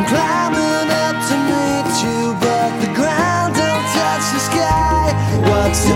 climbing up to meet you, but the ground don't touch the sky. What's the